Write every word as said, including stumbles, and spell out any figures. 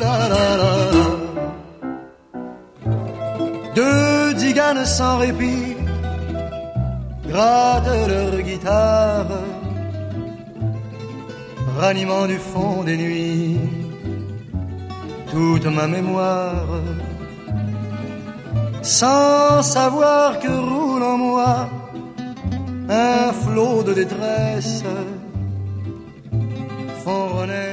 la la la. Deux diganes sans répit grattent leur guitare, ranimant du fond des nuits toute ma mémoire, sans savoir que roule en moi un flot de détresse, font renaître